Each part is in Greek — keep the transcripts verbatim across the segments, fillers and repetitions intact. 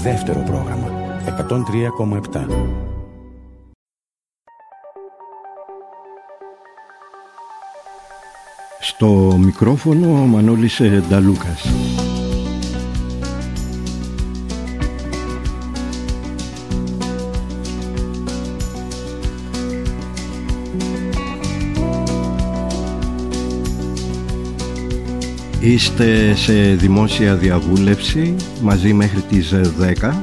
Δεύτερο πρόγραμμα εκατόν τρία κόμμα επτά. Στο μικρόφωνο ο Μανώλης Νταλούκας. Είστε σε δημόσια διαβούλευση μαζί μέχρι τις δέκα.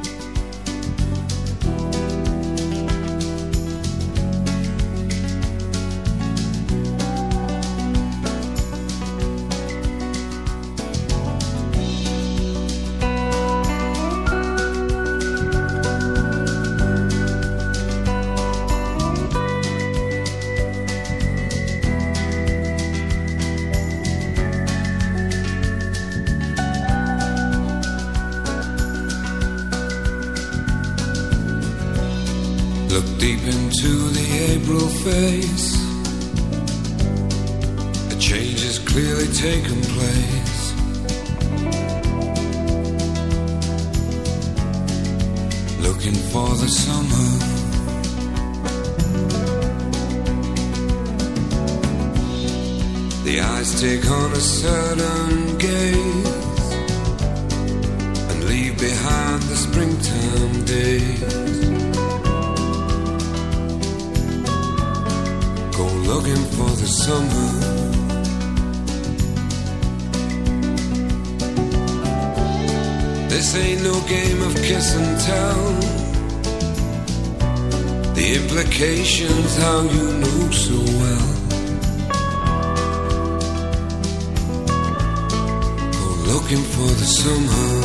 How you know so well. Go looking for the somehow.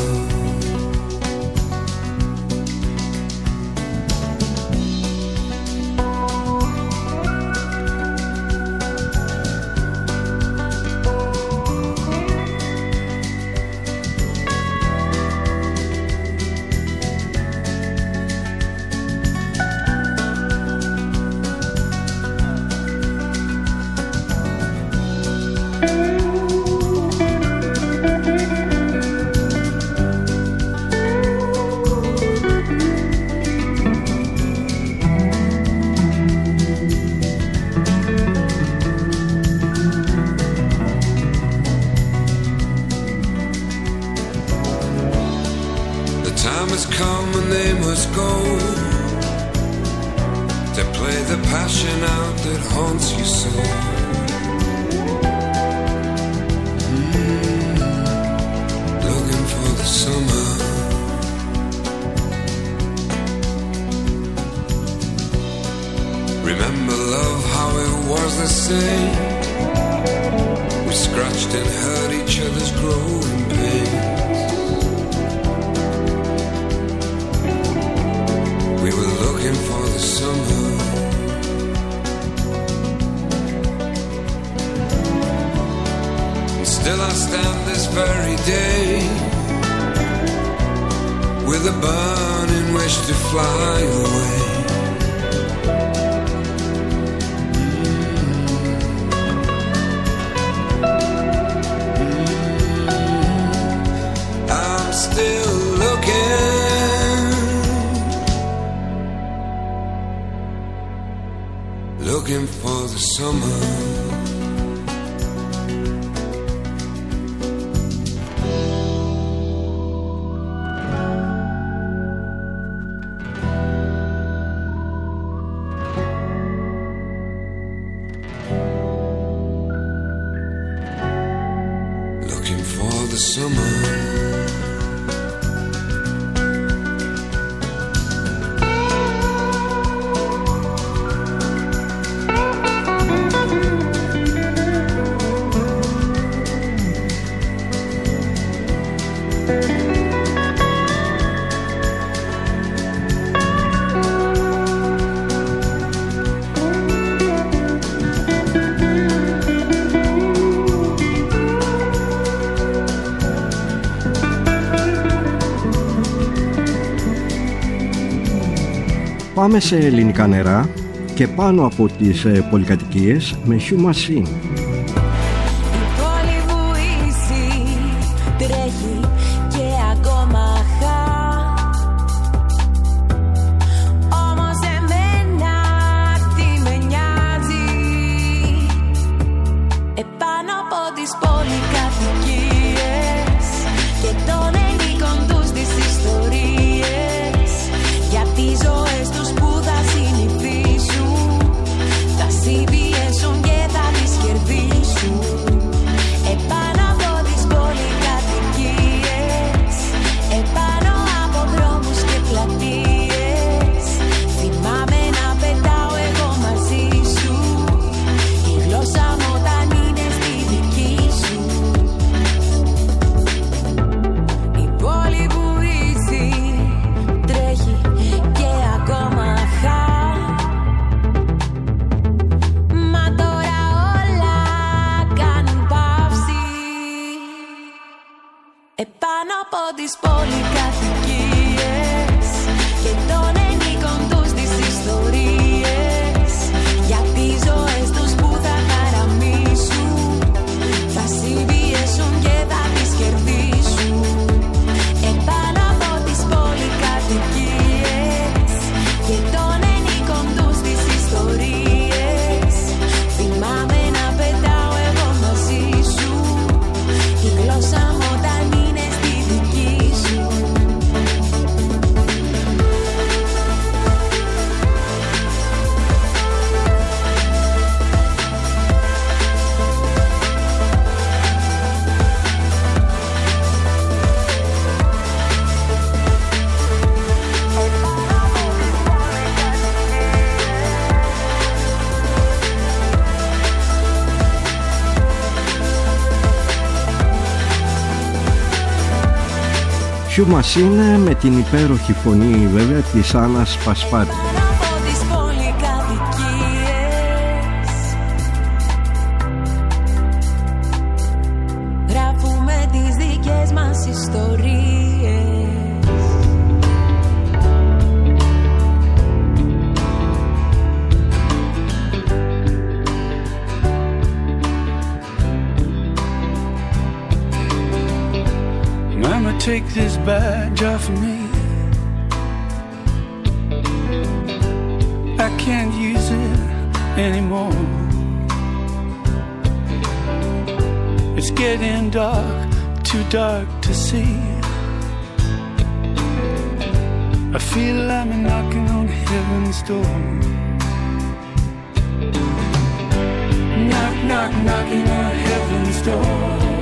Πάμε σε ελληνικά νερά και πάνω από τις ε, πολυκατοικίες με Hugh Machine. Τρέχει και ακόμα χα επάνω από τις πολυκατοικίες και των ενίκων τους τις ιστορίες για τις ζωές τους που θα χαραμίσουν, θα συμπιέσουν και θα τις κερδίσουν. Επάνω από τις πολυκατοικίες και των ενίκων τους τις ιστορίες, θυμάμαι να πετάω εγώ μαζί σου, η γλώσσα μου όταν είναι στη δική σου. Σου μας είναι με την υπέροχη φωνή βέβαια της Άννας Πασπάτη. Γράφουμε τις δικές μας ιστορίες. Mama, take this badge off of me. I can't use it anymore. It's getting dark, too dark to see. I feel I'm knocking on heaven's door. Knock, knock, knocking on heaven's door.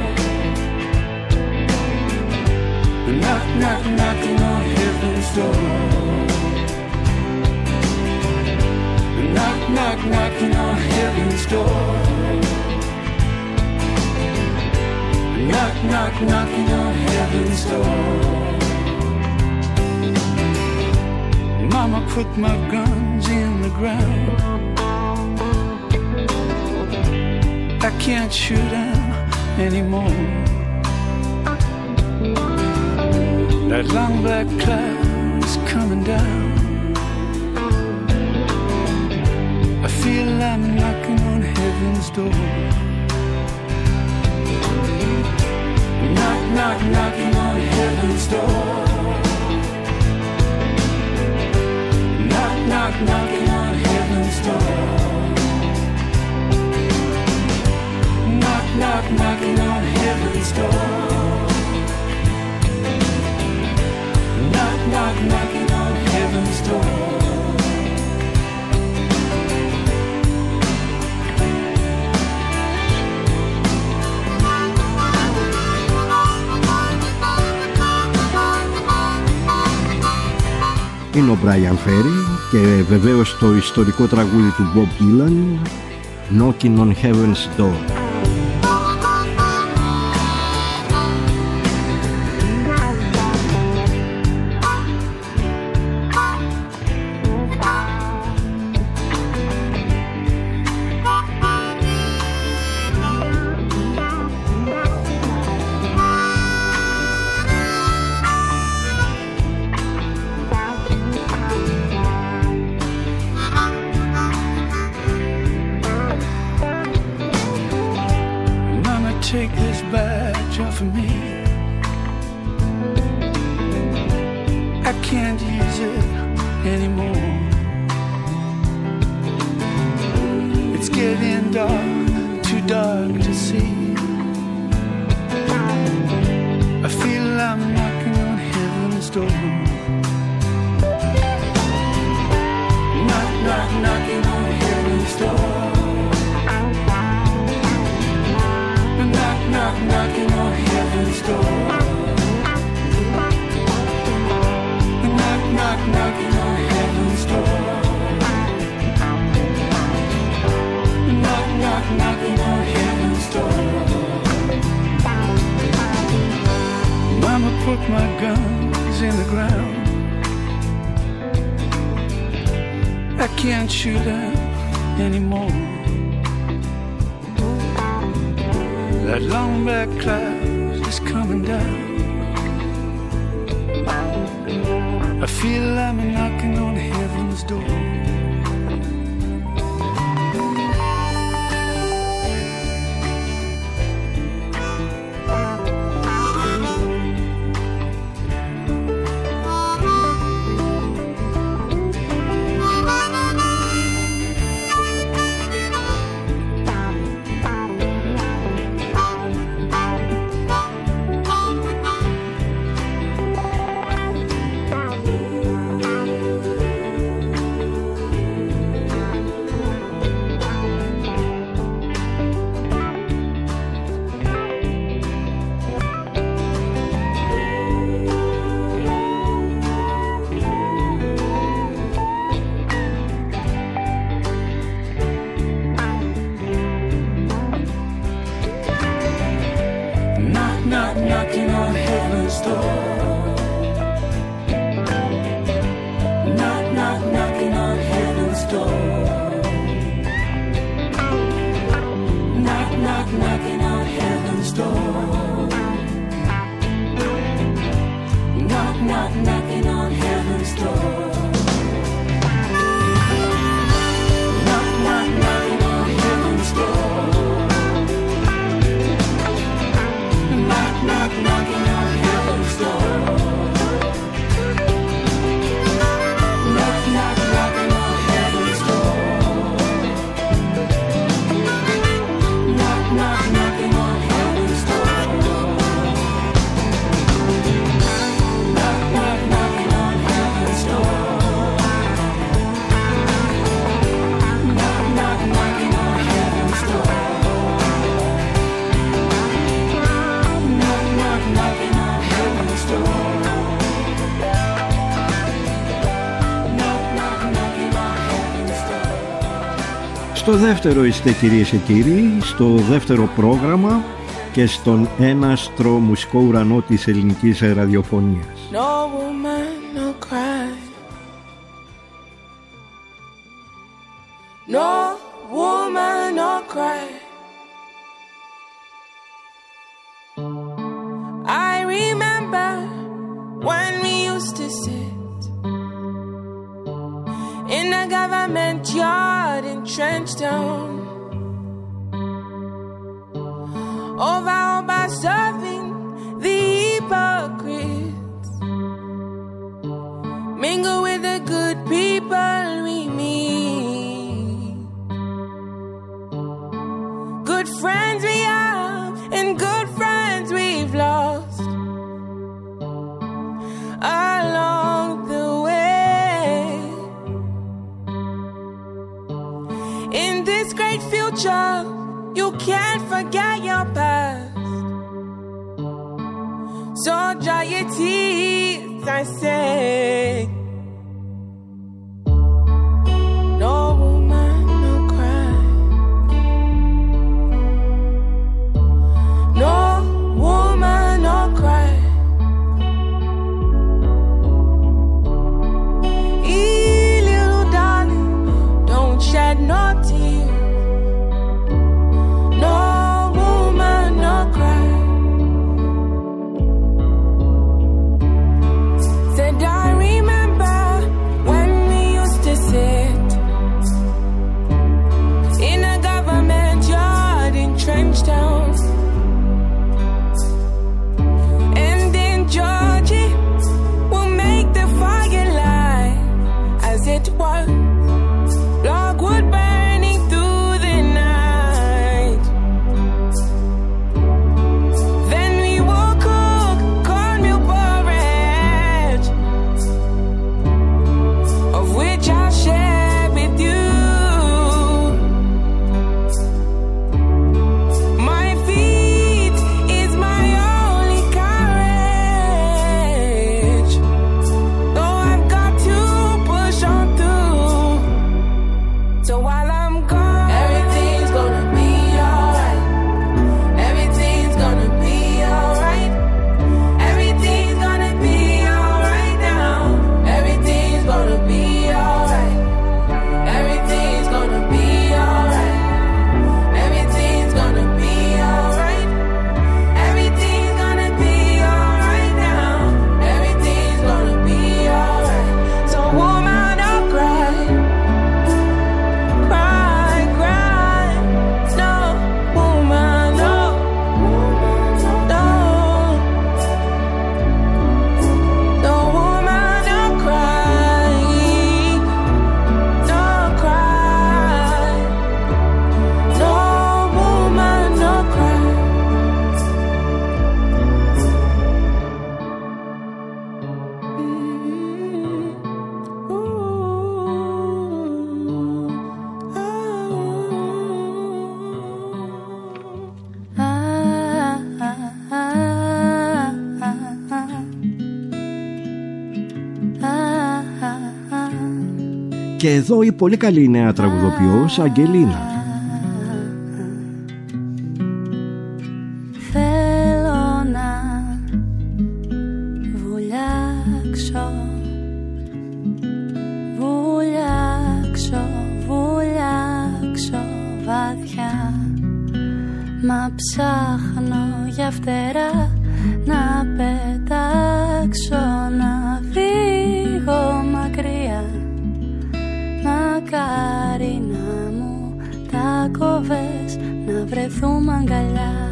Knock, knock, knocking on heaven's door. Knock, knock, knocking on heaven's door. Knock, knock, knocking on heaven's door. Mama put my guns in the ground. I can't shoot them anymore. That long black cloud is coming down. I feel I'm knocking on heaven's door. Knock, knock, knocking on heaven's door. Knock, knock, knocking on heaven's door. Knock, knock, knocking on heaven's door. Knock, knock, knocking on heaven's door. Είναι ο Μπράιαν Φέρι και βεβαίως το ιστορικό τραγούδι του Bob Dylan, Knocking on Heaven's Door. Take this badge off of me. I can't use it anymore. It's getting dark, too dark to see. I feel I'm knocking on heaven's door. Knock, knock, knocking on heaven's door. Knock, knock, knocking on heaven's door. Knock, knock, knocking on heaven's door. Knock, knock, knocking on heaven's door. Mama put my guns in the ground. I can't shoot them anymore. That long black cloud is coming down. feel I'm knocking on heaven's door. Στο δεύτερο είστε, κυρίες και κύριοι, στο δεύτερο πρόγραμμα και στον έναστρο μουσικό ουρανό της ελληνικής ραδιοφωνίας. No woman, no cry. No woman, no cry. I remember when we used to sit in the government yard in Trenchtown, over by serving the hypocrites, mingle with the good people we meet, good friends we have and good friends we've lost along the way. In this great future, you can't forget your past. So dry your tears, I say. No woman, no cry. No woman, no cry. Ee, little darling, don't shed no tears. No woman, no cry. Said I remember Και εδώ η πολύ καλή νέα τραγουδοποιός Αγγελίνα. Θέλω να βουλιάξω, βουλιάξω, βουλιάξω βαθιά. Μα ψάχνω για φτερά να πετάξω, να φύγω μακριά. Μακάρι να μου τα κόβες, να βρεθούμε αγκαλιά.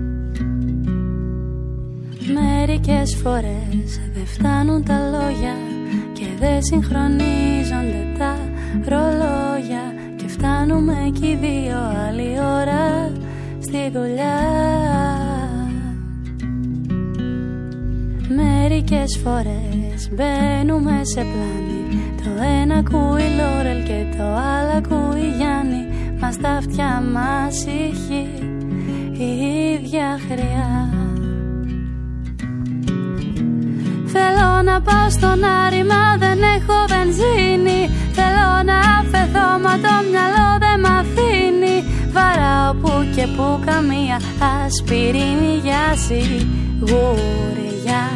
Μερικές φορές δεν φτάνουν τα λόγια και δεν συγχρονίζονται τα ρολόγια, και φτάνουμε εκεί δύο άλλη ώρα στη δουλειά. Μερικές φορές μπαίνουμε σε πλάνη, το ένα ακούει Λόρελ και το άλλο ακούει Γιάννη, μα στα αυτιά μας ηχεί η ίδια χρειά. Θέλω να πάω στον Άρη μα δεν έχω βενζίνη, θέλω να αφαιθώ μα το μυαλό δεν μ' αφήνει. Βαράω που και που καμία ασπιρίνη για σιγουριά.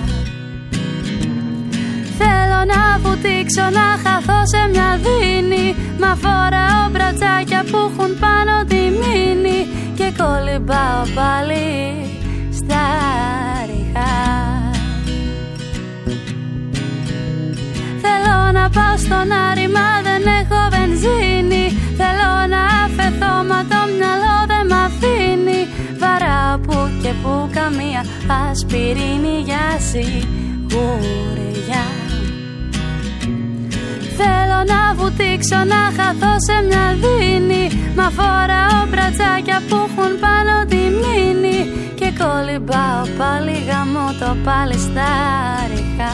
Θέλω να βουτήξω, να χαθώ σε μια δίνη, μα φοράω μπρατσάκια που έχουν πάνω τη μήνη και κολυμπάω πάλι στα ριχά. Θέλω να πάω στον Άρη μα δεν έχω βενζίνη, θέλω να αφαιθώ μα το μυαλό δεν μ' αφήνει. Βαράω που και που καμία ασπιρίνη για σιγουριά. Θέλω να βουτήξω, να χαθώ σε μια δίνη, μα φοράω μπρατσάκια που έχουν πάνω τη μήνη και κολυμπάω πάλι γαμώ το πάλι στα ριχά.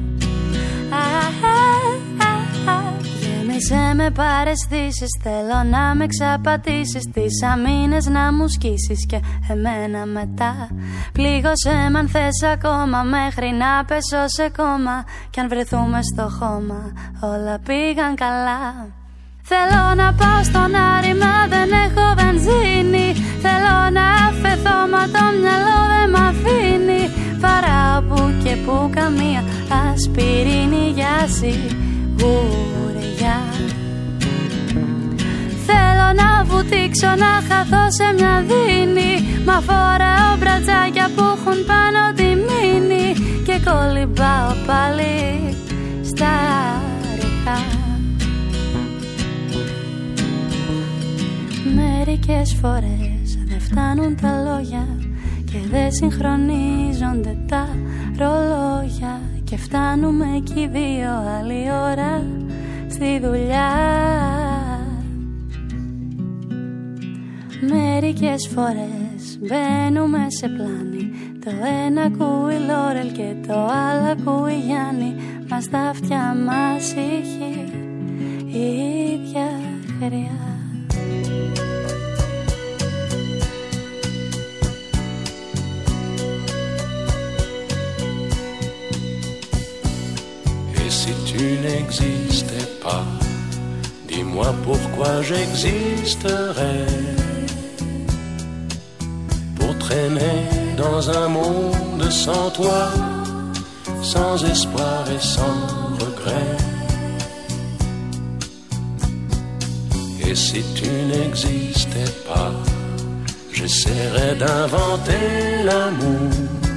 Γέμισε με παραισθήσεις, θέλω να με ξαπατήσεις, τις αμήνες να μου σκίσεις και εμένα μετά. Πλήγωσέ μ' αν θες ακόμα μέχρι να πέσω σε κόμμα, κι αν βρεθούμε στο χώμα όλα πήγαν καλά. Θέλω να πάω στον Άρη μα δεν έχω βενζίνη, θέλω να αφαιθώ μα το μυαλό δεν μ' αφήνει. Βαράω που και που καμία ασπιρίνη για σιγουριά. Θέλω να βουτήξω, να χαθώ σε μια δίνη, μα φοράω μπρατσάκια που έχουν πάνω τη μήνη και κολυμπάω πάλι στα ριχά. Μερικές φορές δεν φτάνουν τα λόγια και δεν συγχρονίζονται τα ρολόγια, και φτάνουμε εκεί δύο άλλη ώρα στη δουλειά. Μερικές φορές μπαίνουμε σε πλάνη, το ένα ακούει Λόρελ και το άλλο ακούει Γιάννη, μα στα αυτιά μας είχε η ίδια χρειά. Tu n'existais pas, dis-moi pourquoi j'existerais. Pour traîner dans un monde sans toi, sans espoir et sans regret. Et si tu n'existais pas, j'essaierais d'inventer l'amour,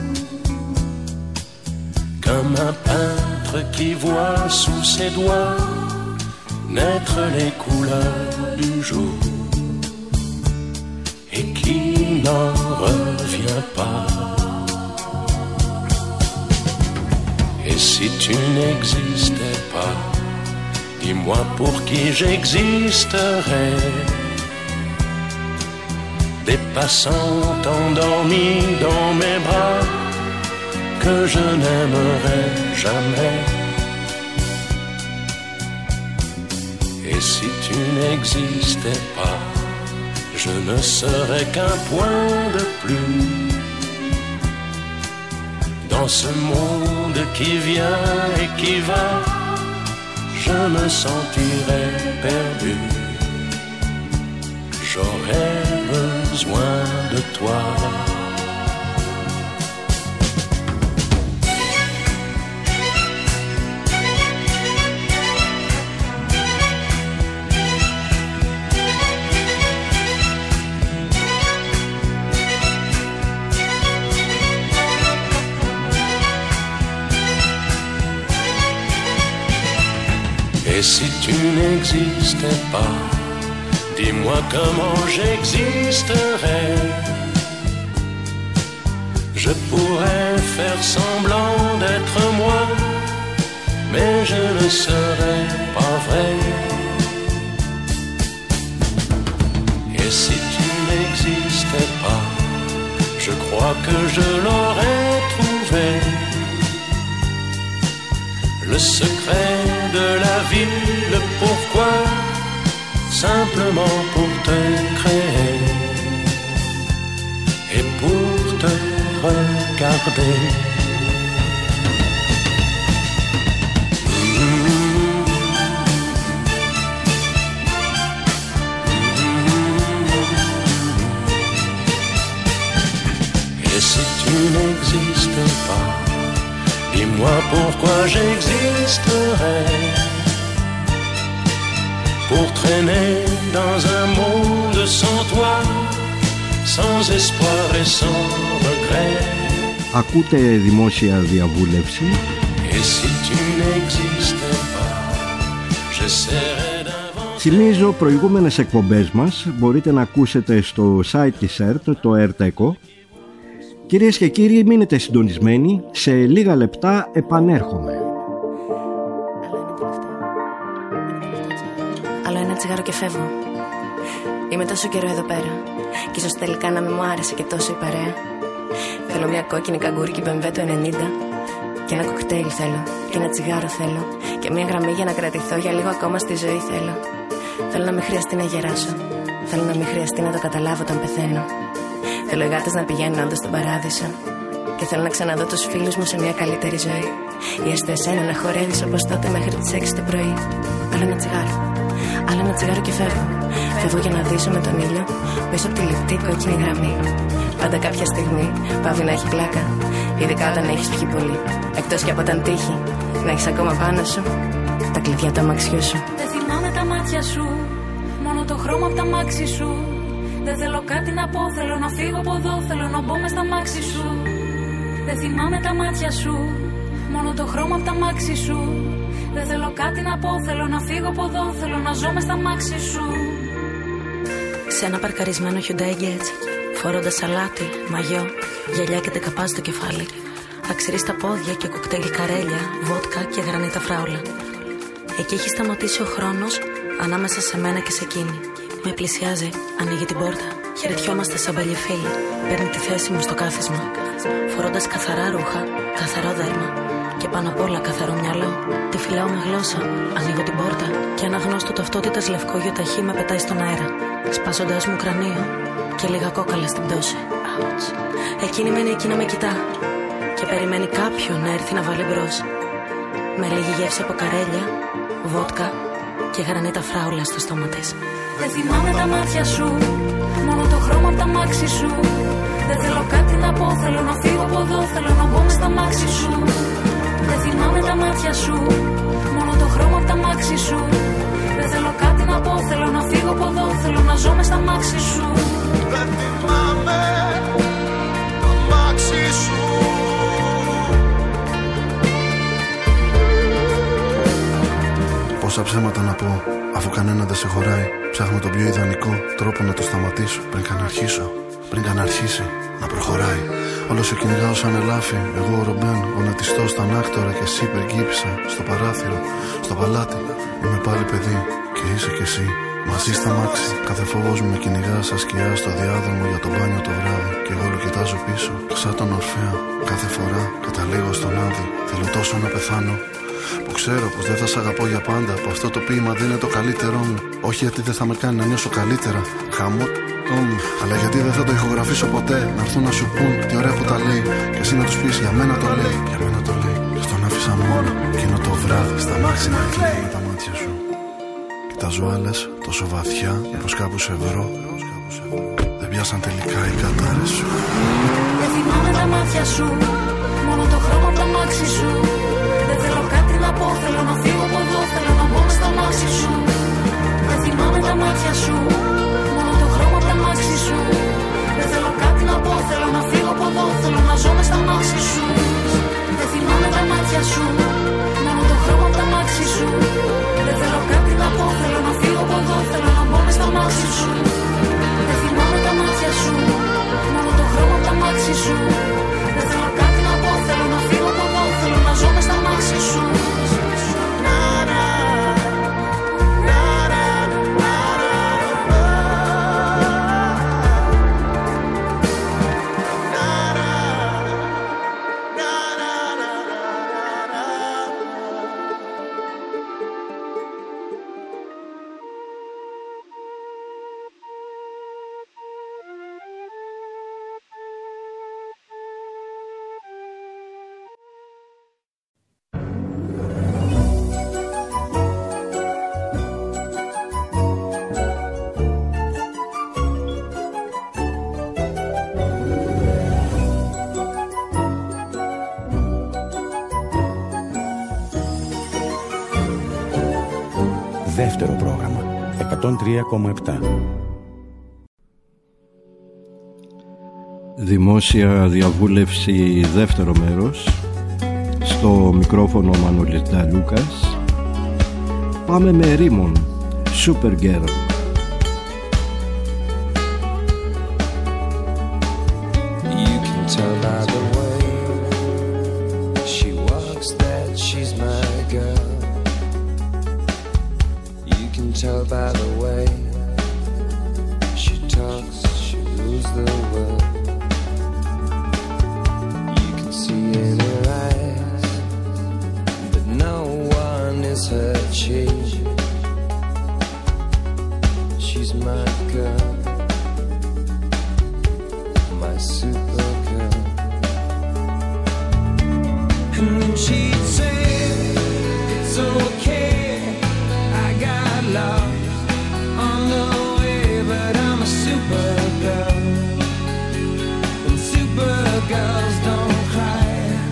comme un peintre qui voit sous ses doigts naître les couleurs du jour et qui n'en revient pas. Et si tu n'existais pas, dis-moi pour qui j'existerais. Des passants endormis dans mes bras que je n'aimerai jamais. Et si tu n'existais pas, je ne serais qu'un point de plus dans ce monde qui vient et qui va. je me sentirais perdu. J'aurais besoin de toi. Et si tu n'existais pas, dis-moi comment j'existerais. Je pourrais faire semblant d'être moi, mais je ne serais pas vrai. Et si tu n'existais pas, je crois que je l'aurais trouvé. Le secret de la vie, le pourquoi, simplement pour te créer et pour te regarder. Et si tu n'existais pas, dis-moi pourquoi j'existerais. Pour traîner dans un monde sans toi, sans espoir et sans regret. Ακούτε δημόσια διαβούλευση. Et si tu n'existais pas, j'essaierais d'inventer. Θυμίζω προηγούμενες εκπομπές μας μπορείτε να ακούσετε στο site της ΕΡΤ, το ΕΡΤ-ΕΚΟ. Κυρίες και κύριοι, μείνετε συντονισμένοι, σε λίγα λεπτά επανέρχομαι. Άλλο ένα τσιγάρο και φεύγω. Είμαι τόσο καιρό εδώ πέρα κι ίσως τελικά να μην μου άρεσε και τόσο η παρέα. Θέλω μια κόκκινη καγκούρικη μπεμβέ του ενενήντα. Και ένα κοκτέιλ θέλω, και ένα τσιγάρο θέλω. Και μια γραμμή για να κρατηθώ για λίγο ακόμα στη ζωή θέλω. Θέλω να μην χρειαστεί να γεράσω. Θέλω να μην χρειαστεί να το καταλάβω όταν πεθαίνω. Θέλω οι γάτες να πηγαίνουν όντως στον παράδεισο. Και θέλω να ξαναδώ τους φίλους μου σε μια καλύτερη ζωή. Ή έστω εσένα να χορεύεις όπως τότε μέχρι τις έξι το πρωί. Άλλο ένα τσιγάρο, άλλο ένα τσιγάρο και φεύγω. Φεύγω για να δείσω με τον ήλιο πίσω από τη λεπτή κόκκινη γραμμή. Πάντα κάποια στιγμή πάβει να έχει πλάκα. Ειδικά όταν έχεις πιει πολύ. Εκτός και από όταν τύχει να έχεις ακόμα πάνω σου τα κλειδιά του αμαξιού σου. Δεν θυμάμαι τα μάτια σου, μόνο το χρώμα από τα μάξι σου. Δεν θέλω κάτι να πω, θέλω να φύγω από εδώ, θέλω να μπω μες στα μάξι σου. Δεν θυμάμαι τα μάτια σου, μόνο το χρώμα από τα μάξι σου. Δεν θέλω κάτι να πω, θέλω να φύγω από εδώ, θέλω να ζω μες στα μάξι σου. Σε ένα παρκαρισμένο Hyundai Getz, φορώντας σαλάτι, μαγιό, γυαλιά και τεκαπά στο κεφάλι. Αξυρί στα πόδια και κοκτέιλ καρέλια, βότκα και γρανίτα φράουλα. Εκεί έχει σταματήσει ο χρόνος ανάμεσα σε μένα και σε εκείνη. Με πλησιάζει, ανοίγει την πόρτα. Χαιρετιόμαστε σαν παλιοί φίλοι. Παίρνει τη θέση μου στο κάθισμα. Φορώντας καθαρά ρούχα, καθαρό δέρμα. Και πάνω απ' όλα καθαρό μυαλό. Τη φυλάω με γλώσσα, ανοίγω την πόρτα. Και ένα γνώστο ταυτότητας λευκό γιοταχή με πετάει στον αέρα. Σπάζοντας μου κρανίο και λίγα κόκαλα στην πτώση. Ouch. Εκείνη μένει εκεί να με κοιτά. Και περιμένει κάποιον να έρθει να βάλει μπρος. Με λίγη γεύση από καρέλια, βότκα και γρανίτα φράουλα στο στόμα της. Δεν θυμάμαι τα μάτια σου, μόνο το χρώμα από τα μάξι σου. Δεν θέλω κάτι να πω, θέλω να φύγω από εδώ, θέλω να μπω μες στα μάξι σου. Δεν θυμάμαι τα μάτια σου, μόνο το χρώμα από τα μάξι σου. Δεν θέλω κάτι να πω, θέλω να φύγω από εδώ, θέλω να ζω μες στα μάξι σου. Δεν θυμάμαι το μάξι σου. Πόσα ψέματα να πω, αφού κανένα δεν σε χωράει. Ψάχνω τον πιο ιδανικό τρόπο να το σταματήσω. Πριν καν αρχίσω, πριν καν αρχίσει να προχωράει. Όλο σε κυνηγάω σαν ελάφι. Εγώ ο Ρομπέν, γονατιστός στα ανάκτορα. Και εσύ περγκύπησα στο παράθυρο, στο παλάτι. Είμαι πάλι παιδί και είσαι κι εσύ. Μαζί στα μάξι, κάθε φόβος μου με κυνηγά σαν σκιά στο διάδρομο για το μπάνιο το βράδυ. Και εγώ όλο κοιτάζω πίσω, σαν τον Ορφέα. Κάθε φορά καταλήγω στον άδει. Θέλω τόσο να πεθάνω. Που ξέρω πως δεν θα σ' αγαπώ για πάντα. Που αυτό το ποίημα δεν είναι το καλύτερό μου. Όχι γιατί δεν θα με κάνει να νιώσω καλύτερα. Χαμό Αλλά γιατί δεν θα το ηχογραφήσω ποτέ. Να έρθουν να σου πούν τι ωραία που τα λέει. Και εσύ να τους πεις για μένα το λέει. Για μένα το λέει. Και στον άφησα μόνο εκείνο το βράδυ στα μάτια να κλαίει με τα μάτια σου. Κοιτάζω άλλες τόσο βαθιά πως κάπου σε βρω. Δεν πιάσαν τελικά οι κατάρες σου. Δεν θυμάμαι τα μάτια σου, μόνο το χρώμα από τα μάξι σου. Δεν θέλω κάτι να πω, θέλω να φύγω από εδώ. Θέλω να μπω μες στα μάξι σου. Δεν θυμάμαι τα μάτια σου, μόνο το χρώμα από τα μάξι σου. Δεν θέλω κάτι να πω, θέλω να φύγω από εδώ. Θέλω να ζω μες στα μάξι σου. Δεν θυμάμαι τα μάτια σου, μόνο το χρώμα από τα μάξι σου. Δεν θέλω κάτι να πω, θέλω να φύγω από εδώ. Θέλω να μπω μες στα μάξι σου. Δεν θυμάμαι τα μάτια σου, μόνο το χρώμα από τα μάξι σου. Δεν θέλω κάτι να πω, θέλω να φύγω από εδώ. Θέλω να ζω μες στα μάξι σου. Δεύτερο πρόγραμμα εκατόν τρία κόμμα επτά. Δημόσια διαβούλευση, δεύτερο μέρος. Στο μικρόφωνο Μανώλης Νταλούκας. Πάμε με Ρίμον, Supergirl. Tell by the way she talks, she rules the world. You can see in her eyes that no one is her chief. She's my girl, my super girl. And then she'd say, it's okay, I got lost on the way, but I'm a supergirl, and supergirls don't cry.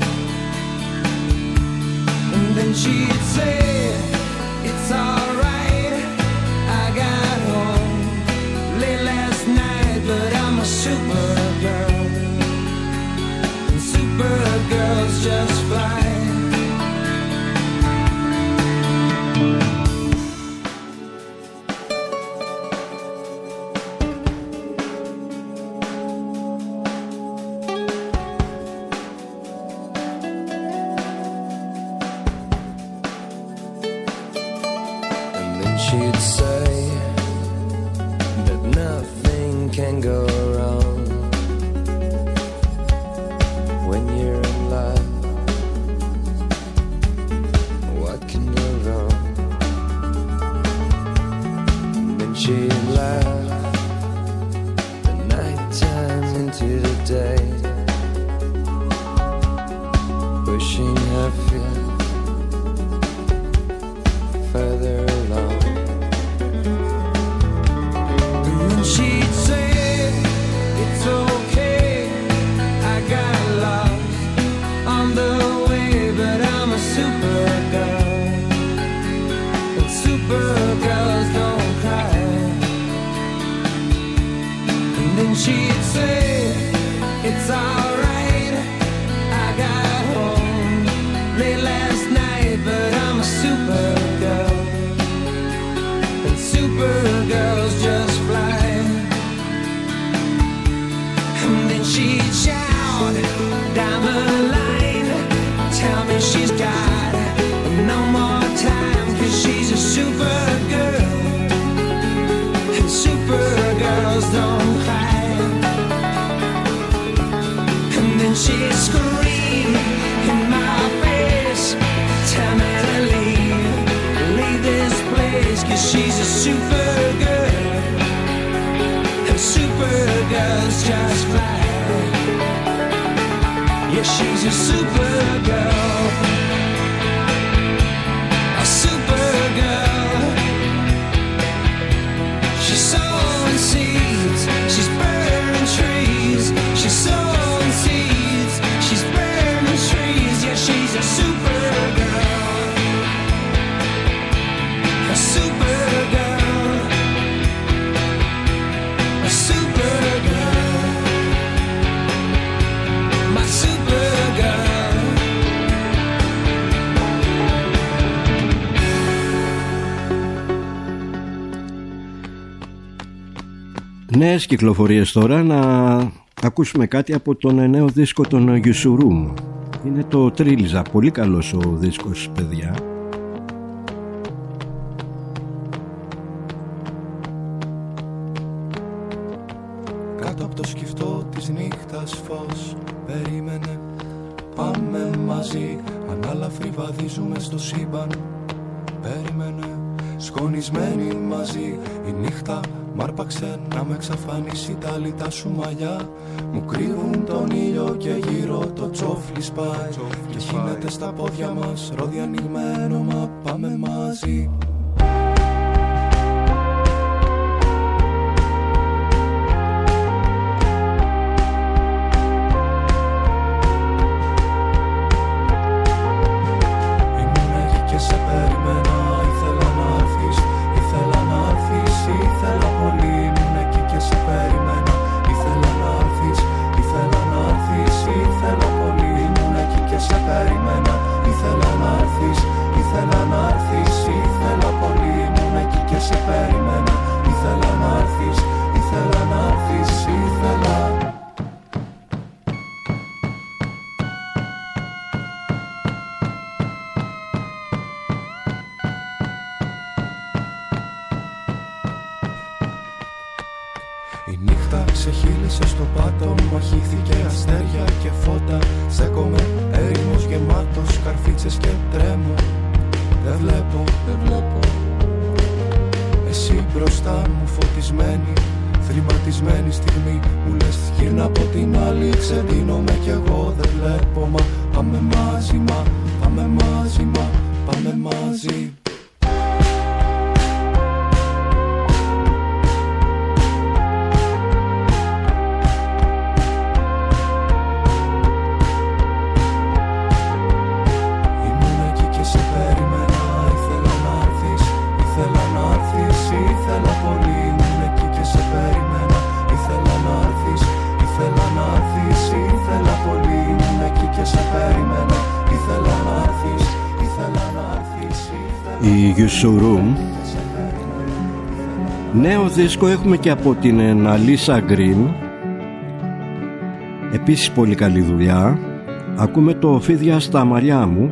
And then she'd say, it's alright, I got home late last night, but I'm a supergirl, and supergirls just fly. She'd say that nothing can go wrong when you're in love. What can go wrong? And then she'd laugh the night time into the day, pushing her feet further along. She'd say, it's okay, I got lost on the way, but I'm a supergirl, and supergirls don't cry. And then she'd say, it's alright, I got home late last night, but I'm a supergirl, and supergirls just fly. And then she'd shout down the line, tell me she's got no more time, 'cause she's a supergirl. Νέες κυκλοφορίες τώρα, να ακούσουμε κάτι από τον νέο δίσκο των Yusurum. Είναι το Τρίλιζα, πολύ καλός ο δίσκος, παιδιά. Κάτω από το σκυφτό της νύχτας φως, περίμενε, πάμε μαζί. Ανάλαφροι βαδίζουμε στο σύμπαν, περίμενε, σκονισμένοι μαζί. Η νύχτα μ' άρπαξε να με εξαφανίσει, τα λιτά σου μαλλιά μου κρύβουν τον ήλιο και γύρω το τσόφλι σπάει. Και χύνεται στα πόδια μας ρόδι ανοιγμένο, μα πάμε μαζί. Yusurum. Νέο δίσκο έχουμε και από την Αλίσα Γκριν, επίσης πολύ καλή δουλειά. Ακούμε το Φίδια στα μαλλιά μου.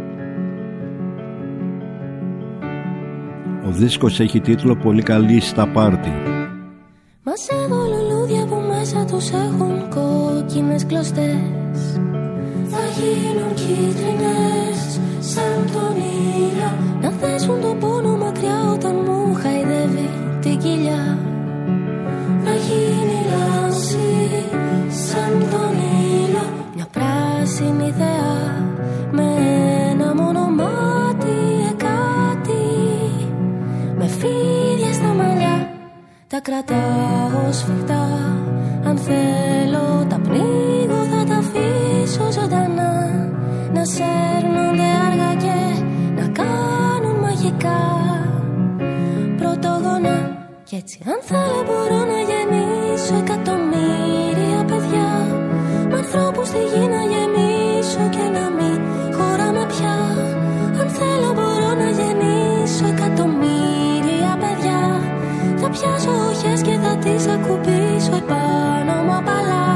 Ο δίσκος έχει τίτλο Πολύ καλή στα πάρτι. Μαζεύω λουλούδια που μέσα τους έχουν κόκκινες κλωστές, θα γίνουν κίτρινες σαν τον ήλιο, να θέσουν τον πόνο μακριά όταν μου χαϊδεύει την κοιλιά. Να γίνει λάμψη σαν τον ήλιο, μια πράσινη θεά με ένα μόνο μάτι εκάτι, με φίδια στα μαλλιά. Τα κρατάω σφιχτά, αν θέλω τα πνίγω, θα τα αφήσω ζωντανά, να σέρνονται αργά και να κάνουν μαγικά πρωτόγωνα. Κι έτσι αν θέλω μπορώ να γεννήσω εκατομμύρια παιδιά, μ' ανθρώπους στη γη να γεμίσω και να μην χωράμε πια. Αν θέλω μπορώ να γεννήσω εκατομμύρια παιδιά, θα πιάσω οχές και θα τις ακουμπήσω επάνω μου απαλά,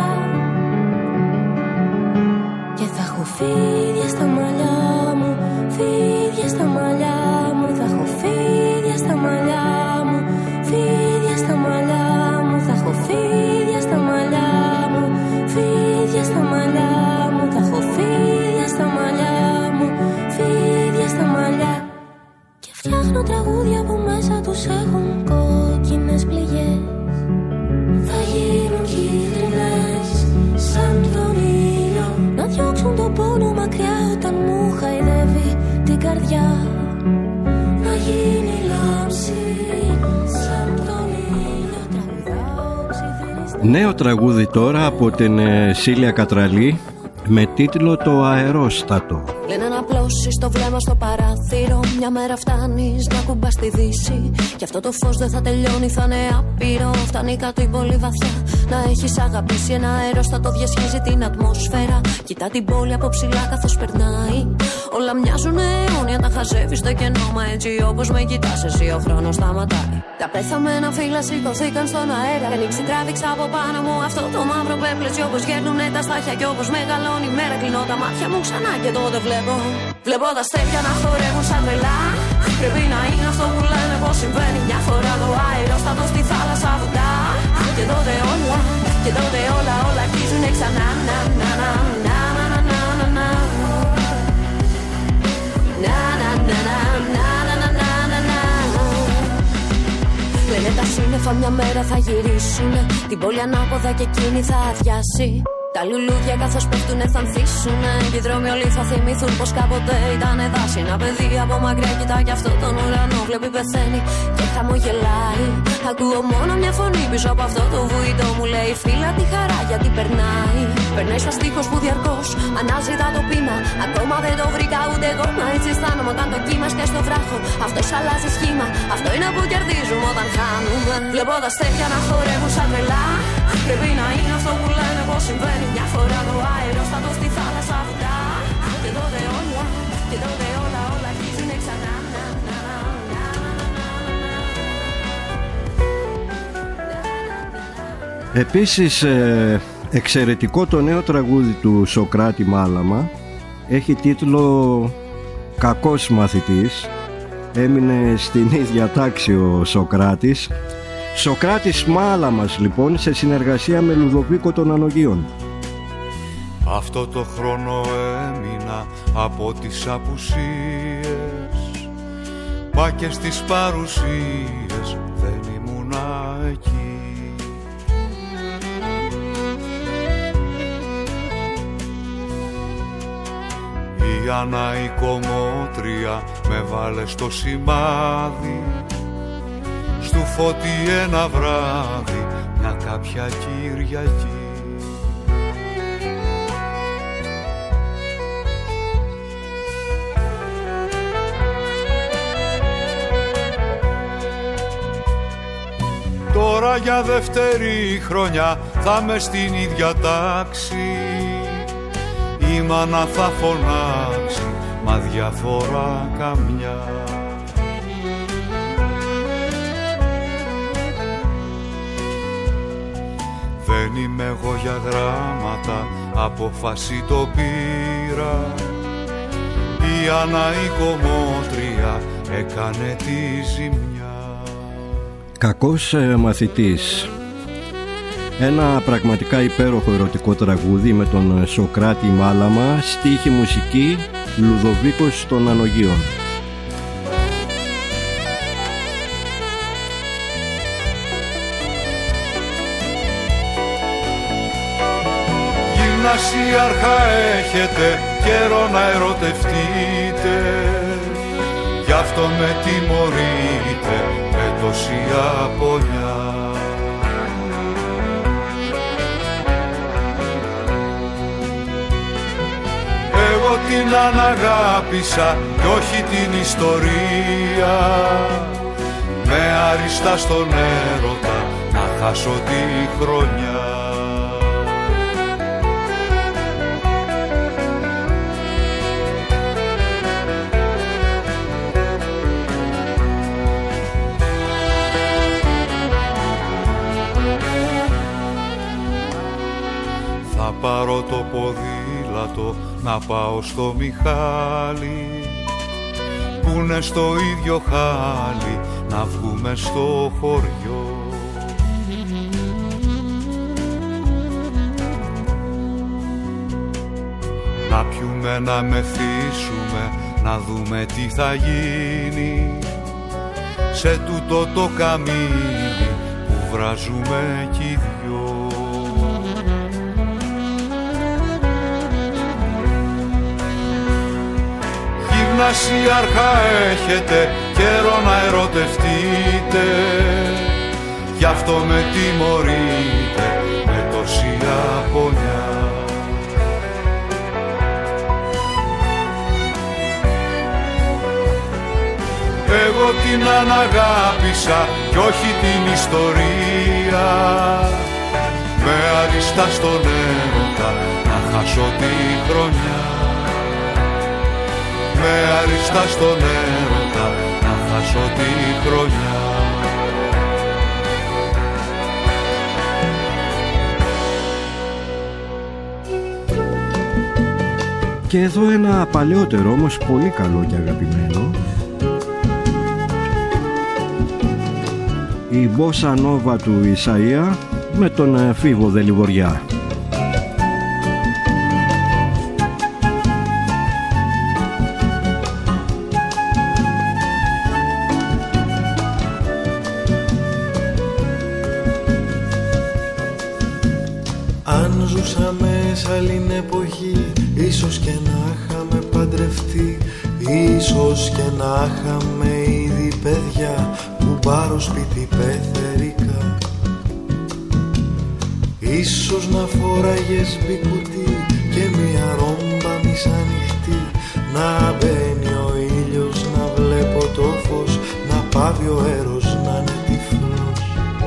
και θα έχω φίδια στα μαλλιά μου, φίδια στα μαλλιά μου, θα έχω φίδια στα μαλλιά μου, φίδια στα μαλλιά μου, θα έχω φίδια στα μαλλιά μου, φίδια στα μαλλιά μου, θα έχω φίδια στα μαλλιά μου, φίδια στα μαλλιά. Και φτιάχνω τραγούδια που μέσα τους έχουν κόκκινες πληγές, θα γίνουν κίτρινες σαν τον ήλιο, να διώξουν τον πόνο μακριά όταν μου χαϊδεύει την καρδιά. Να γίνει λάμψη σαν τον ήλιο, τραγουδάω ψιθυριστά. Νέο τραγούδι τώρα από την Σίλια Κατραλή με τίτλο Το Αερόστατο. Λένε να πλώσεις το βλέμμα στο παράθυρο, μια μέρα φτάνεις να κουμπάς τη δύση, κι αυτό το φως δεν θα τελειώνει, θα είναι άπειρο. Φτάνει κάτι πολύ βαθιά να έχεις αγαπήσει, ένα αερόστατο διασχίζει την ατμόσφαιρα, κοιτά την πόλη από ψηλά καθώς περνάει. Όλα μοιάζουν αιώνια, τα χαζεύεις το κενό. Μα έτσι όπως με κοιτάς εσύ ο χρόνος σταματάει. Τα πέθαμενα φύλλα σηκωθήκαν στον αέρα. Ανοίξει τράβηξα από πάνω μου αυτό το μαύρο πέπλετσι. Όπως γέρνουνε τα στάχια κι όπως μεγαλώνει η μέρα. Κλείνω τα μάτια μου ξανά και τότε βλέπω. Βλέπω τα αστέρια να χορεύουν σαν τρελά. Πρέπει να είναι αυτό που λένε πως συμβαίνει. Μια φορά το αερόστατο στη θάλασσα βουτά. Και τότε όλα, και τότε όλα, όλα αρχίζουνε ξανά. Να, να, να, να, να, να, να, να. Να, να, να, να, να, να, να, να, να. Λένε τα σύννεφα μια μέρα θα γυρίσουν. Την πόλη ανάποδα και εκείνη θα αδειάσει. Τα λουλούδια καθώς πέφτουνε θα ανθίσουνε. Και οι δρόμοι όλοι θα θυμηθούν πως κάποτε ήταν δάση. Ένα παιδί από μακριά κοιτά κι αυτό τον ουρανό. Βλέπει πεθαίνει και χαμογελάει. Ακούω μόνο μια φωνή πίσω από αυτό το βουητό. Μου λέει φίλα τη χαρά γιατί περνάει. Περνάει στα στίχος που διαρκώς αναζητά το πείμα. Ακόμα δεν το βρήκα ούτε εγώ. Μα έτσι αισθάνομαι όταν το κύμα σκάει στο βράχο. Αυτό αλλάζει σχήμα. Αυτό είναι που κερδίζουμε όταν χάνουμε. Βλέπω τα αστέρια να χορεύουν σαν τρελά. Πρέπει να είναι αυτό που λένε πως συμβαίνει. Μια φορά το αερόστατο στη θάλασσα βουτά. Και τότε όλα, και τότε όλα, όλα αρχίζουνε ξανά. Επίσης εξαιρετικό το νέο τραγούδι του Σοκράτη Μάλαμα. Έχει τίτλο «Κακός μαθητής». Έμεινε στην ίδια τάξη ο Σοκράτης. Σοκράτης Μάλαμας λοιπόν, σε συνεργασία με Λουδοβίκο των Ανογείων. Αυτό το χρόνο έμεινα από τις απουσίες. Μα και στις παρουσίες δεν ήμουνα εκεί. Η Άννα η κομμότρια με βάλε στο σημάδι. Στου Φώτη ένα βράδυ, μια κάποια Κυριακή. Τώρα για δεύτερη χρονιά θα με στην ίδια τάξη. Η μάνα θα φωνάξει, μα διαφορά καμιά. Δεν είμαι εγώ για γράμματα, απόφαση το πήρα. Η Άννα η κομμότρια έκανε τη ζημιά. Κακός ε, μαθητής. Ένα πραγματικά υπέροχο ερωτικό τραγούδι με τον Σοκράτη Μάλαμα. Στίχη μουσική Λουδοβίκος των Ανογείων. Γυμνασιάρχα έχετε καιρό να ερωτευτείτε. Γι' αυτό με τιμωρείτε με τόση απονιά. Εγώ την αναγάπησα κι όχι την ιστορία. Με άριστα στον έρωτα να χάσω τη χρονιά. Θα πάρω το ποδήλατο να πάω στο Μιχάλη που είναι στο ίδιο χάλι, να βγούμε στο χωριό. Να πιούμε, να μεθύσουμε, να δούμε τι θα γίνει σε τούτο το καμίνι που βράζουμε κι οι δυο. Γυμνασιάρχα έχετε καιρό να ερωτευτείτε. Γι' αυτό με τιμωρείτε με τόση απονιά. Εγώ την αναγάπησα κι όχι την ιστορία. Με άριστα στον έρωτα να χάσω τη χρονιά. Με ευχάριστα στον έρωτα να χάσω τη χρονιά. Και εδώ ένα παλαιότερο όμως πολύ καλό και αγαπημένο, η Μπόσα Νόβα του Ισαΐα με τον Φίβο Δελιβοριά. Αν ζούσαμε σ' άλλην εποχή, ίσως και να είχαμε παντρευτεί, ίσως και να είχαμε ήδη παιδιά που πάρω σπίτι πεθερικά. Ίσως να φοράγες μπικουτί και μια ρόμπα μισανοιχτή, να μπαίνει ο ήλιος, να βλέπω το φως, να πάβει ο αέρος να είναι τυφλός.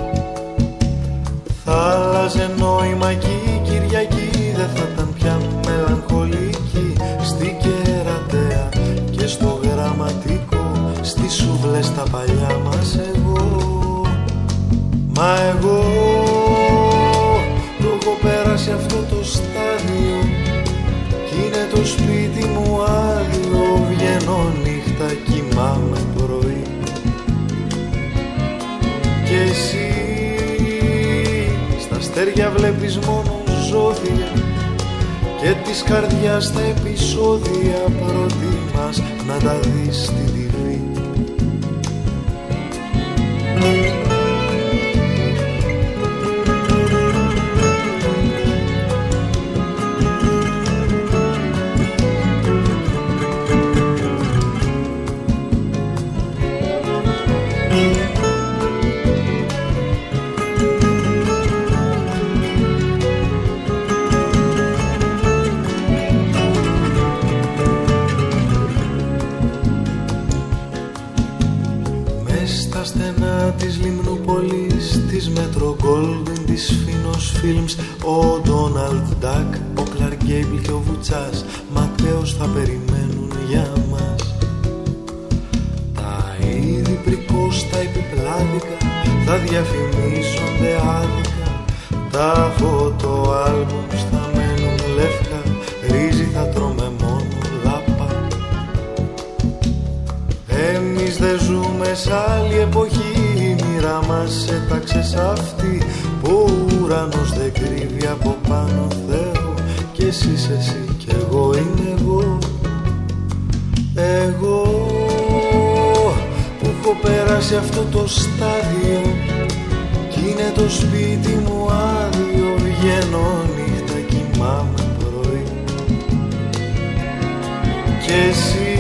Θα άλλαζε νόημα κι η Κυριακή, δεν θα ήταν πια μελαγχολική, στην Κερατέα και στο Γραμματικό, στις σούβλες τα παλιά μας εγώ. Μα εγώ το έχω πέρασει αυτό το στάδιο κι είναι το σπίτι μου άδειο, βγαίνω νύχτα, κοιμάμαι πρωί. Και εσύ στα αστέρια βλέπεις μόνο ζώδια και της καρδιάς τα επεισόδια προτιμάς να τα δεις στη τι βι. Της Λιμνούπολης, της Μέτρο Γκόλντιν, της Φίνος Φίλμς, ο Ντόναλντ Ντακ, ο Κλαρκ Γκέιμπλ και ο Βουτσάς Ματέος θα περιμένουν για μας. Τα είδη πρικός, τα επιπλάδικα θα διαφημίζονται άδικα, τα φωτοάλμπουμς θα μένουν λεύκα, ρύζι θα τρώμε μόνο λάπα. Εμείς δεν ζούμε σ' άλλη εποχή, η μοίρα μας έταξε σ' αυτή που ο ουρανός δεν κρύβει από πάνω Θεό, κι εσύ είσαι εσύ κι εγώ είμαι εγώ. Εγώ που έχω πέρασει αυτό το στάδιο κι είναι το σπίτι μου άδειο, βγαίνω νύχτα, κοιμάμαι πρωί. Κι εσύ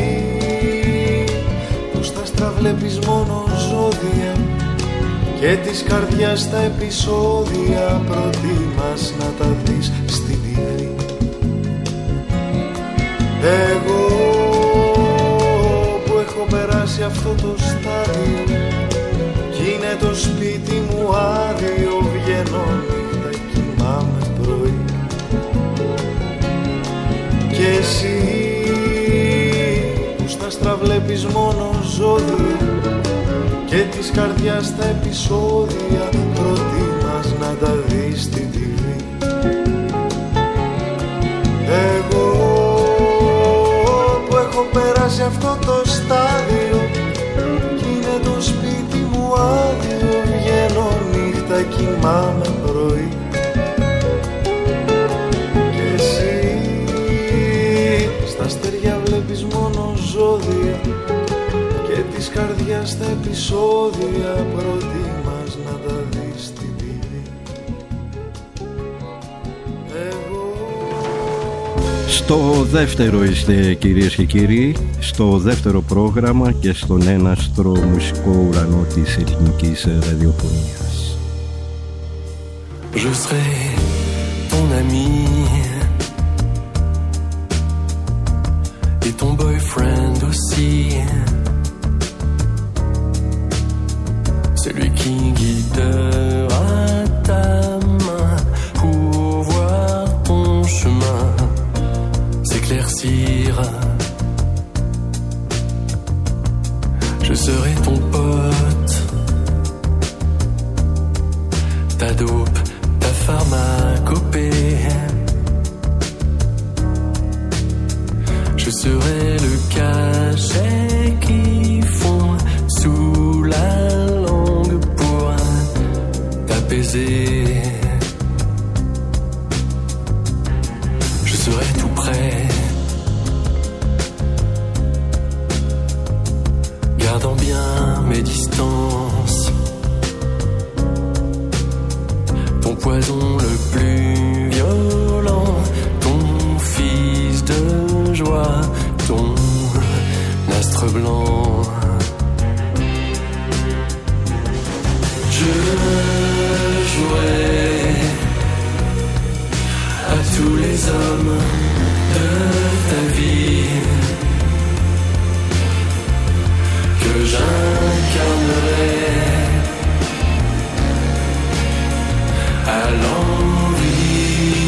που στα άστρα βλέπεις μόνο ζώδια και της καρδιάς τα επεισόδια προτιμάς να τα δεις στη τι βι. Εγώ που έχω περάσει αυτό το στάδιο κι είναι το σπίτι μου άδειο, βγαίνω νύχτα, κοιμάμαι πρωί. Κι εσύ που στα άστρα βλέπεις μόνο ζώδια και της καρδιάς τα επεισόδια προτιμάς να τα δεις στη τι βι. Εγώ που έχω περάσει αυτό το στάδιο κι είναι το σπίτι μου άδειο, βγαίνω νύχτα, κοιμάμαι πρωί. Και εσύ στα αστέρια βλέπεις μόνο ζώδια και της καρδιάς τα επεισόδια προτιμάς να τα δεις στη τι βι. Εγώ... Στο δεύτερο είστε, κυρίες και κύριοι, στο δεύτερο πρόγραμμα και στον έναστρο μουσικό ουρανό της ελληνικής ραδιοφωνίας. Je serai ton ami et ton boyfriend aussi, celui qui guidera ta main pour voir ton chemin s'éclaircir. serai ton pote, ta dope, ta pharmacopée. Je serai le cachet qui fond sous la langue pour t'apaiser. Je serai tout près, gardant bien mes distances. Ton poison le plus violent, ton fils de joie, ton astre blanc. Je jouerai à tous les hommes de ta vie que j'incarnerai à l'envie.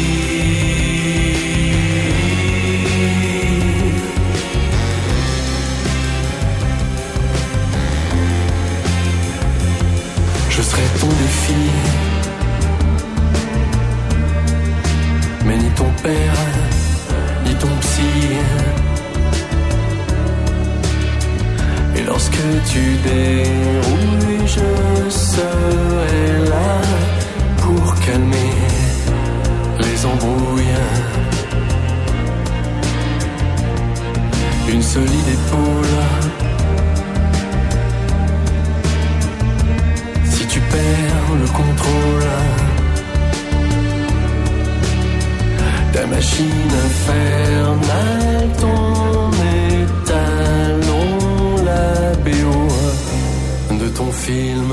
Je serai ton défi, mais ni ton père, ni ton psy. Et lorsque tu dérouilles, je serai là pour calmer les embrouilles. Une solide épaule, si tu perds le contrôle, ta machine infernale, ton étalon, la B O de ton film.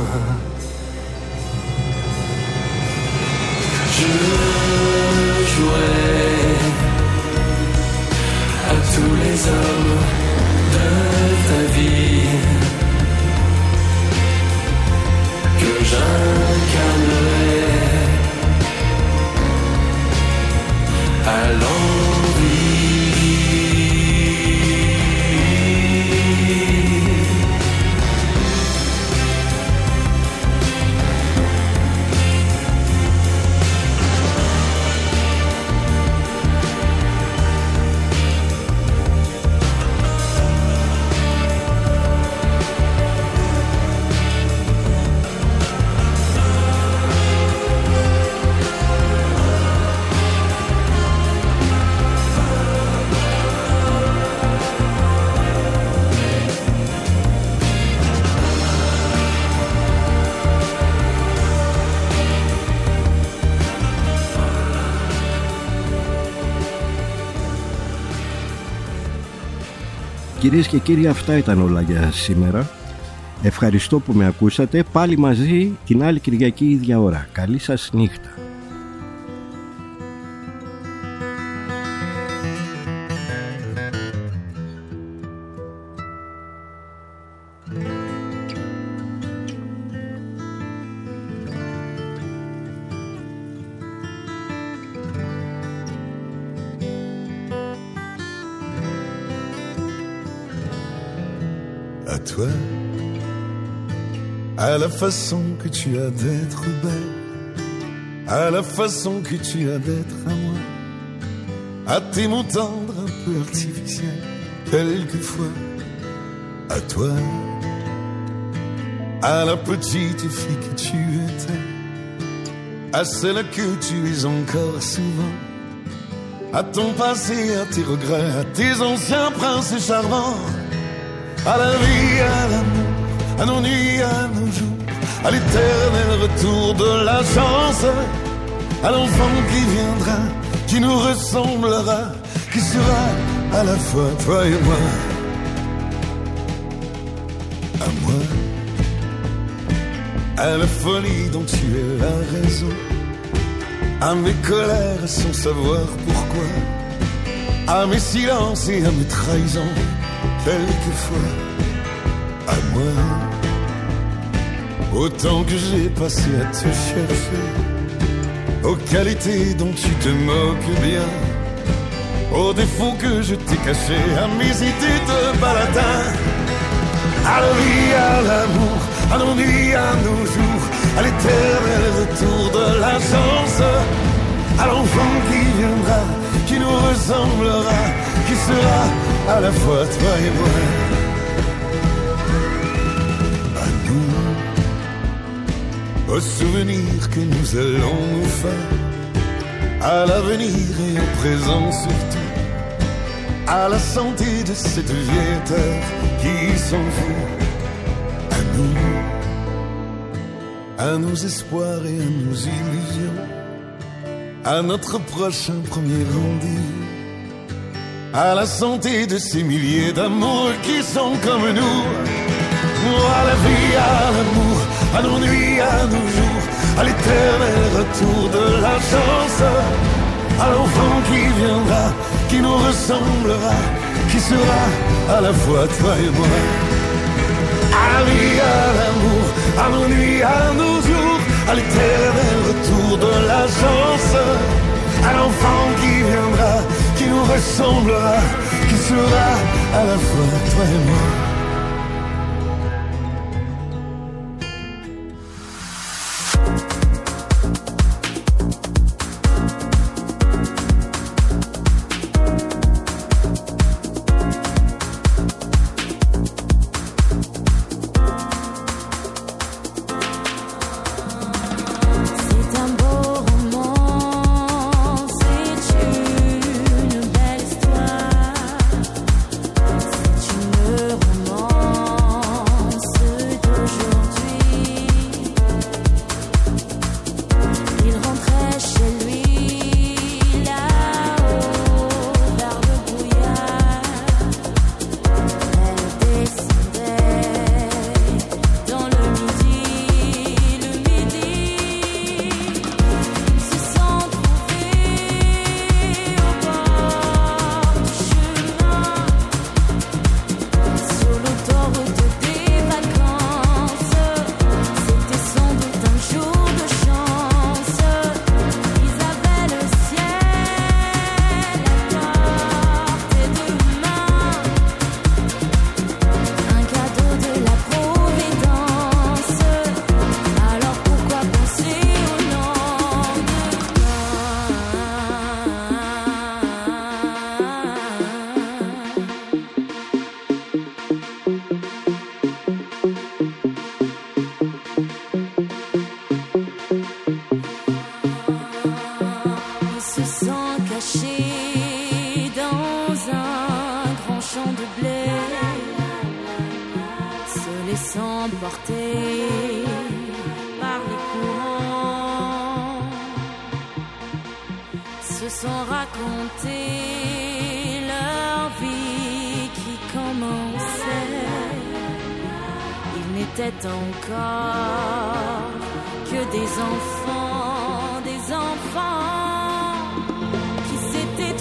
Je jouerai à tous les hommes de ta vie que j'incarnerai à l'envie. Κυρίες και κύριοι, αυτά ήταν όλα για σήμερα. Ευχαριστώ που με ακούσατε. Πάλι μαζί την άλλη Κυριακή ίδια ώρα. Καλή σας νύχτα. À toi, à la façon que tu as d'être belle, à la façon que tu as d'être à moi, à tes mots tendres un peu artificiels, quelquefois. À toi, à la petite fille que tu étais, à celle que tu es encore souvent, à ton passé, à tes regrets, à tes anciens princes charmants. À la vie, à l'amour, à nos nuits, à nos jours, à l'éternel retour de la chance, à l'enfant qui viendra, qui nous ressemblera, qui sera à la fois toi et moi. À moi, à la folie dont tu es la raison, à mes colères sans savoir pourquoi, à mes silences et à mes trahisons. Quelquefois, à moi, autant que j'ai passé à te chercher, aux qualités dont tu te moques bien, aux défauts que je t'ai cachés, à mes idées de baladin, à la vie, à l'amour, à nos nuits, à nos jours, à l'éternel retour de la chance, à l'enfant qui viendra, qui nous ressemblera, qui sera à la fois toi et moi. À nous, aux souvenirs que nous allons nous faire, à l'avenir et au présent surtout, à la santé de cette vieille terre qui s'en fout. À nous, à nos espoirs et à nos illusions, à notre prochain premier rendez-vous, à la santé de ces milliers d'amours qui sont comme nous. À la vie, à l'amour, à nos nuits, à nos jours, à l'éternel retour de la chance, à l'enfant qui viendra, qui nous ressemblera, qui sera à la fois toi et moi. À la vie, à l'amour, à nos nuits, à nos jours, à l'éternel retour de la chance, à l'enfant qui viendra, qui nous ressemblera, qui sera à la fois toi et moi. Encore que des enfants, des enfants qui s'étaient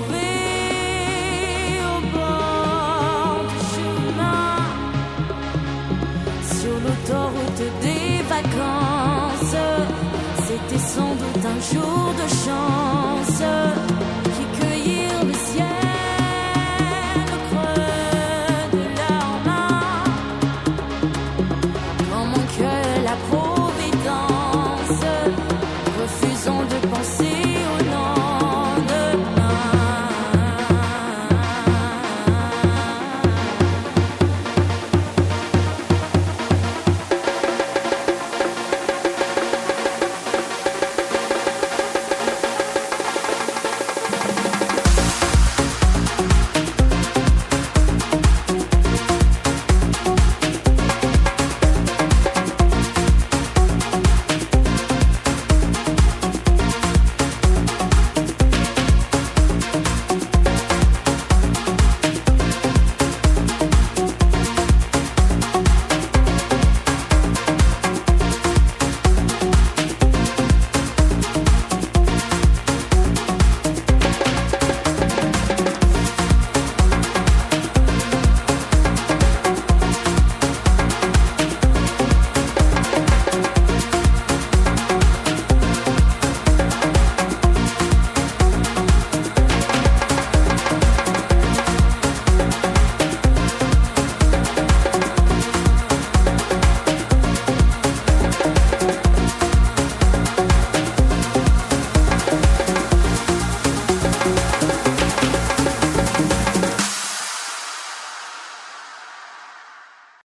trouvés au bord du chemin, sur l'autoroute des vacances. C'était sans doute un jour de chance.